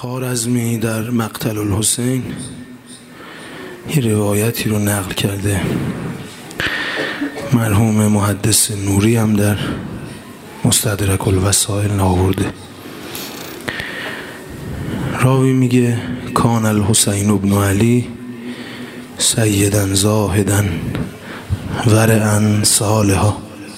خوارزمی در مقتل الحسین یه روایتی رو نقل کرده. مرحوم محدث نوری هم در مستدرک الوسائل آورده. راوی میگه کان الحسین ابن علی سیدن زاهدن ورعن صالحا.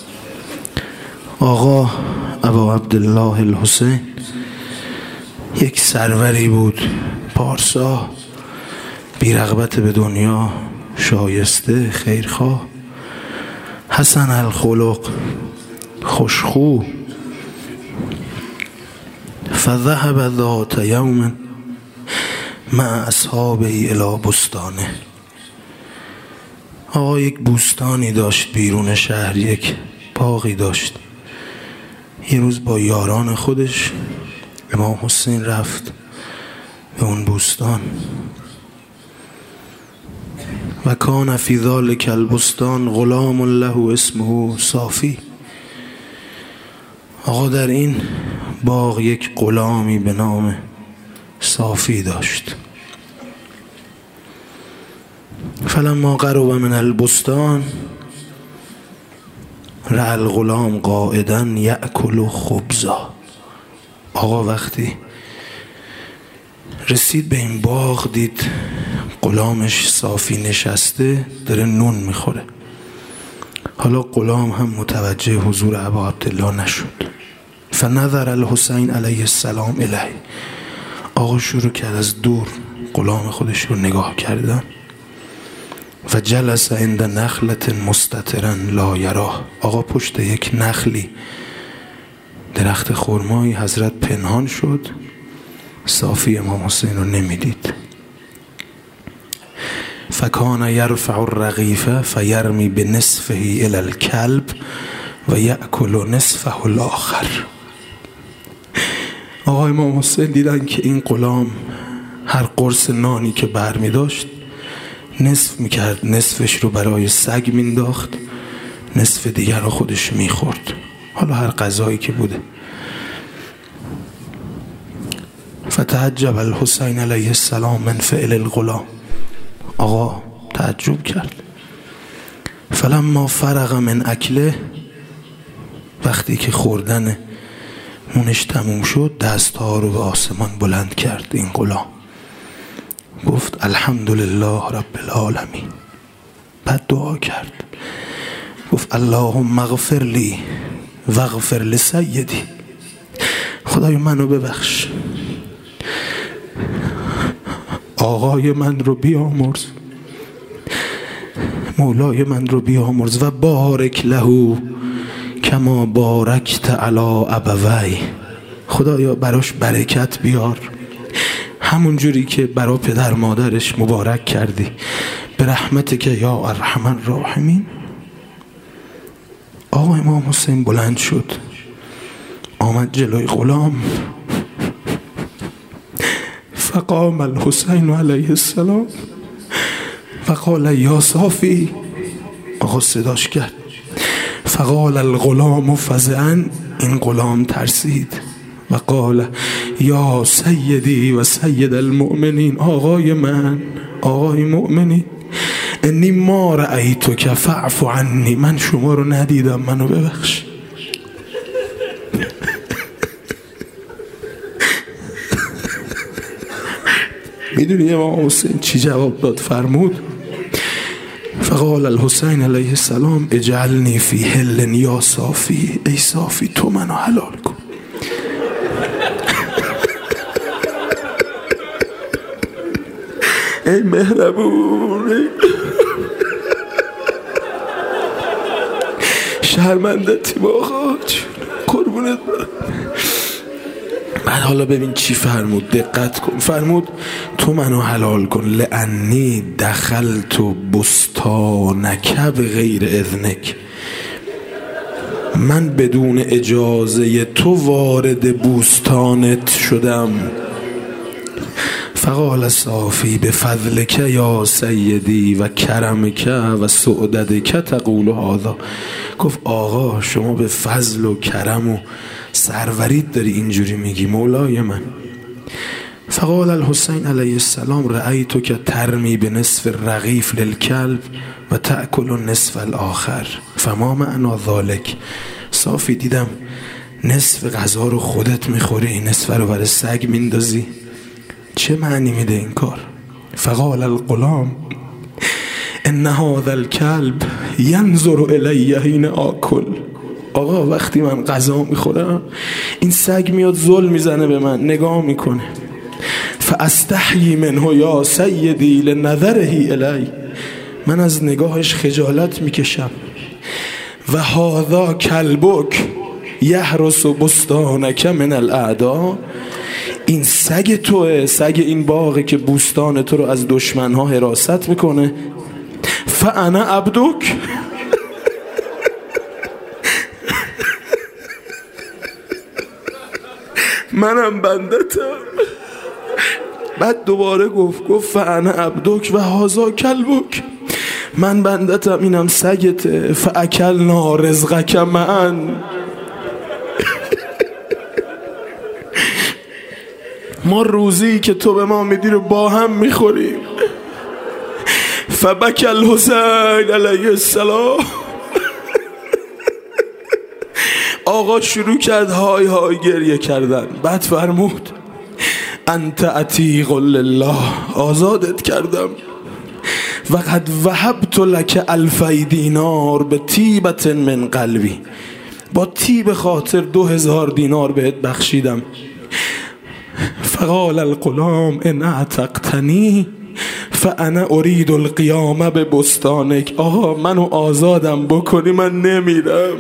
آقا ابا عبدالله الحسین یک سروری بود، پارسا، بی رغبت به دنیا، شایسته، خیرخواه، حسن الخلق، خوشخو. فذهب ذات یوم مع اصحابه الی بستانه. آقا یک بوستانی داشت بیرون شهر، یک باغی داشت. یه روز با یاران خودش امام حسین رفت به اون بوستان. و کان فی ذلک البستان غلام له اسمه صافی. آقا در این باغ یک غلامی به نام صافی داشت. فلما قرب من البستان رأى الغلام قاعدا یأکل خبزا. آقا وقتی رسید به این باغ دید غلامش صافی نشسته داره نون میخوره. حالا غلام هم متوجه حضور ابا عبدالله نشد. فنظر الحسین علیه السلام الیه. آقا شروع کرد از دور غلام خودش رو نگاه کردن. و جلس عند نخلة مستترا لا یراه. آقا پشت یک نخلی، درخت خرمایی، حضرت پنهان شد، صافی امام حسین رو نمیدید. فکان یرفع الرغیف فیرمی بنصفه الی الکلب و یأکل نصفه الاخر. آقا امام حسین دیدن که این غلام هر قرص نانی که برمی داشت نصف میکرد، نصفش رو برای سگ مینداخت، نصف دیگر رو خودش میخورد، حالا هر غذایی که بوده. فتعجب الحسین علیه السلام من فعل الغلام. آقا تعجب کرد. فلما فرغ من اکله، وقتی که خوردن نونش تموم شد دستها رو به آسمان بلند کرد. این غلام گفت الحمدلله رب العالمین. بعد دعا کرد، گفت اللهم اغفر لی و اغفر لسیدی. خدای منو ببخش، آقای من رو بیامرز، مولای من رو بیامرز. و بارک له کما بارکت علی ابوی. خدایا براش برکت بیار همون جوری که برا پدر مادرش مبارک کردی، به رحمتک یا ارحم الراحمین. آقا امام حسین بلند شد، آمد جلوی غلام. فقام الحسین علیه السلام و قال یا صافی. آقا صداش کرد. فقال الغلام فزعا. این غلام ترسید و قال یا سیدی و سید المؤمنین. آقای من، آقای مؤمنین، انی ما رأیتک فاعف عنی. من شما رو ندیدم، منو ببخش. میدونی امام حسین چی جواب داد؟ فرمود فقال الحسین علیه السلام اجعلنی فی حل یا صافی. ای صافی تو منو حلال کن. ای مهربون، شرمندتی با آقا، قربونت. بعد حالا ببین چی فرمود، دقت کن. فرمود تو منو حلال کن لانی دخلت بستانک بغیر اذنک. من بدون اجازه تو وارد بوستانت شدم. فقال صافی بفضلک یا سیدی و کرمک و سعددک تقول هذا. گفت آقا شما به فضل و کرم و سرورید داری اینجوری میگی مولای من. فقال الحسین علیه السلام رأیت که ترمی به نصف رغیف للکلب و تأکل نصف الاخر فما معنا ذالک. صافی دیدم نصف غذا رو خودت میخوری، نصف رو برای سگ میندازی، چه معنی میده این کار؟ فقال الغلام ان هذا الكلب ينظر الی حين آکل. آقا وقتی من غذا میخورم این سگ میاد ظلم میزنه به من، نگاه میکنه. فاستحیی منه یا سیدی لنظره الی، من از نگاهش خجالت میکشم. و هذا کلبک یحرس بستانک من الاعداء، این سگ توه، سگ این باغه که بوستان تو رو از دشمنها حراست میکنه. فانا عبدک، منم بندتم. بعد دوباره گفت فانا عبدک و هذا کلبک، من بندتم اینم سگته. فاکلنا رزقک معا، ما روزی که تو به ما میدی رو با هم میخوریم. فبکی الحسین علیه السلام، آقا شروع کرد های های گریه کردن. بعد فرمود انت عتیق لله، آزادت کردم. و قد وهبت لک 1000 دینار به طیبت من قلبی، با طیب خاطر 2000 دینار بهت بخشیدم. فقال الغلام ان اعتقتنی فانا اريد القیام ببستانک. آقا منو آزادم بکنی من نمیرم.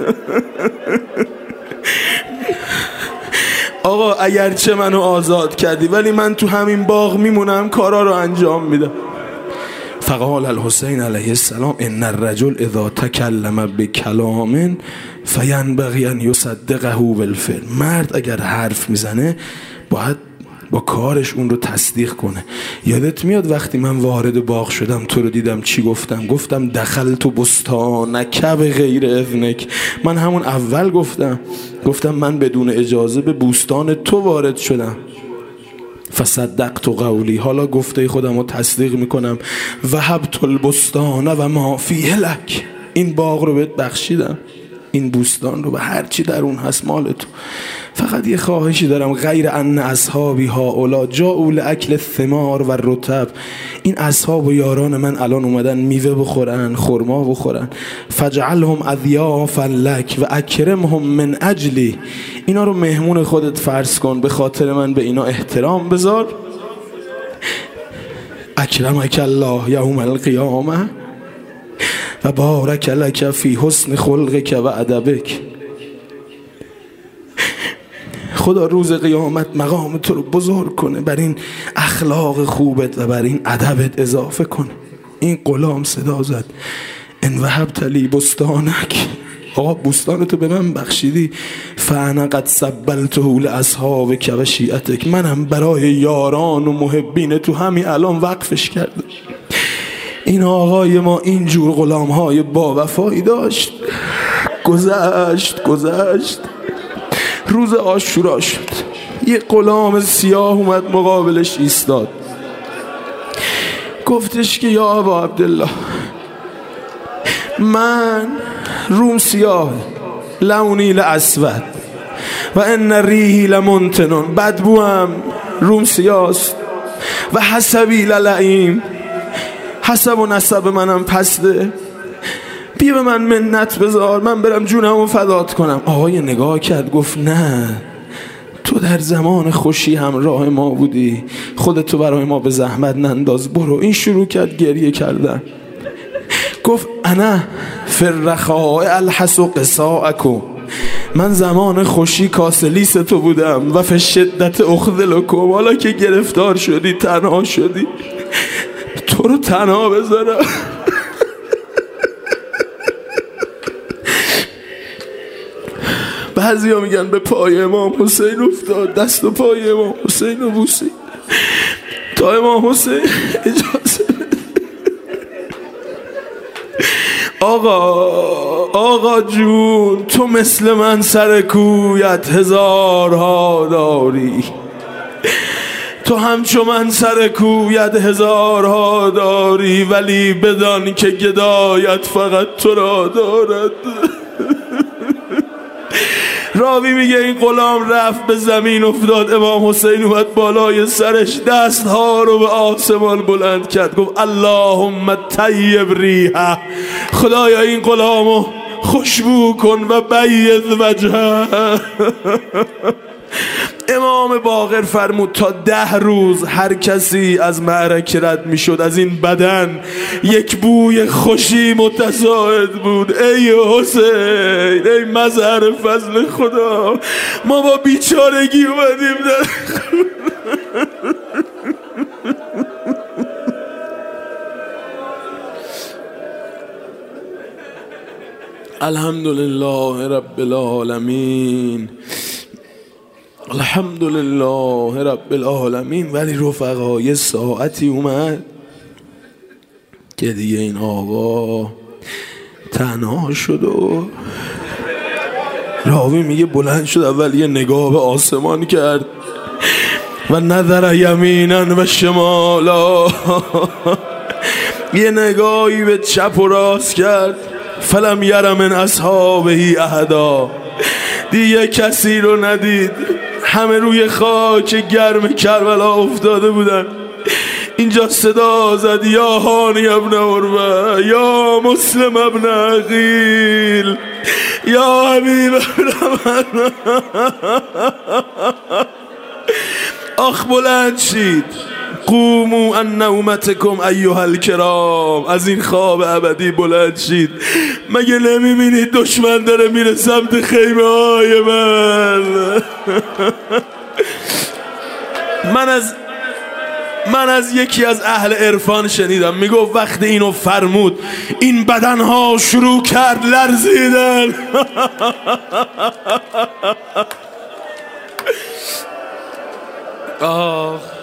آقا اگرچه منو آزاد کردی ولی من تو همین باغ میمونم، کارا رو انجام میدم. فقال الحسین علیه السلام ان الرجل اذا تکلم بکلام فینبغی ان یصدقه بالفعل، مرد اگر حرف میزنه باید با کارش اون رو تصدیق کنه. یادت میاد وقتی من وارد باغ شدم تو رو دیدم چی گفتم؟ گفتم دخلت بستانک بغیر اذنک. من همون اول گفتم من بدون اجازه به بوستان تو وارد شدم. فصدقت قولی، حالا گفته خودم رو تصدیق میکنم. وهبت البستان و ما فیه لک، این باغ رو بهت بخشیدم، این بوستان رو، به هر چی در اون هست مال تو. فقط یه خواهشی دارم، غیر ان اصحابی هؤلاء جاءوا لاکل الثمار و الرطب، این اصحاب و یاران من الان اومدن میوه بخورن، خرما بخورن. فجعلهم اضیافا لک و اکرمهم من اجلی، اینا رو مهمون خودت فرض کن، به خاطر من به اینا احترام بذار. اکرمک الله یوم القیامه و بارک لک فی حسن خلقک و ادبک. خدا روز قیامت مقام تو رو بزرگ کنه، بر این اخلاق خوبت و بر این ادبت اضافه کنه. این غلام صدا زد ان وهبت لی بستانک، آقا بوستان تو به من بخشیدی. فانا قد سبلته لاصحابک و شیعتک، منم برای یاران و محبین تو همین الان وقفش کردم. این آقای ما اینجور غلام های با وفایی داشت. گذشت روز عاشورا شد، یه غلام سیاه اومد مقابلش ایستاد، گفتش که یا ابا عبدالله من روم سیاه لونی لاسود و ان ریحی لمنتن، بدبوام روم سیاست و حسبی للعیم، حسب و نسب منم پسته، بیا به من منت بذار من برم جونمو فدات کنم. آقای نگاه کرد گفت نه، تو در زمان خوشی همراه ما بودی، خودتو برای ما به زحمت ننداز، برو. این شروع کرد گریه کردن. گفت انا فی الرخاء الحس قصاءکم، من زمان خوشی کاسلیس تو بودم و فی شدت اخذلکم، حالا که گرفتار شدی تنها شدی تو رو تنها بذارم. بعضی ها میگن به پای امام حسین افتاد، دست و پای امام حسین رو بوسید. تا امام حسین اجازه آقا جون، تو مثل من سر کویت هزارها داری، تو همچو من سر کویت هزارها داری، ولی بدان که گدایت فقط تو را دارد. راوی میگه این غلام رفت به زمین افتاد، امام حسین اومد بالای سرش دستها رو به آسمان بلند کرد، گفت اللهم طیب ریحه، خدایا این غلامو خوشبو کن و بید وجهه. امام باقر فرمود تا 10 روز هر کسی از معرکه رد می شد از این بدن یک بوی خوشی متزاید بود. ای حسین، ای مظهر فضل خدا، ما با بیچارگی اومدیم در الحمدلله رب العالمین، الحمدلله رب العالمین. ولی رفقا یه ساعتی اومد که دیگه این آقا تنها شد و راوی میگه بلند شد، اول یه نگاه به آسمان کرد و نظر یمینا و شمالا، یه نگاهی به چپ و راست کرد، فلم یر من اصحابه احدا، دیگه کسی رو ندید، همه روی خاک گرم کربلا افتاده بودن. اینجا صدا زد یا هانی ابن عروه، یا مسلم ابن عقیل، یا حبیب ابن آخ بلند شید، قوموا عن نومتکم ایها الکرام، از این خواب ابدی بلند شید. مگه نمیبینید دشمن داره میره سمت خیمه های من؟ من از یکی از اهل عرفان شنیدم میگفت وقتی اینو فرمود این بدنها شروع کرد لرزیدن. آه